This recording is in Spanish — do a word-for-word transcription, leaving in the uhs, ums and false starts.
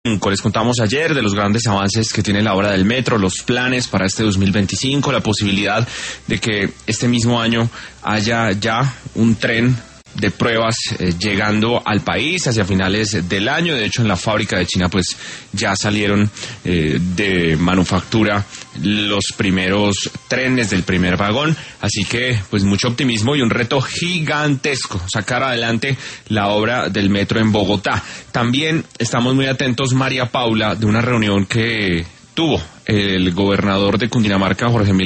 Les contamos ayer de los grandes avances que tiene la obra del metro, los planes para este dos mil veinticinco, la posibilidad de que este mismo año haya ya un tren de pruebas eh, llegando al país hacia finales del año. De hecho, en la fábrica de China pues ya salieron eh, de manufactura los primeros trenes del primer vagón, así que pues mucho optimismo y un reto gigantesco sacar adelante la obra del metro en Bogotá. También estamos muy atentos, María Paula, de una reunión que tuvo el gobernador de Cundinamarca, Jorge Emilio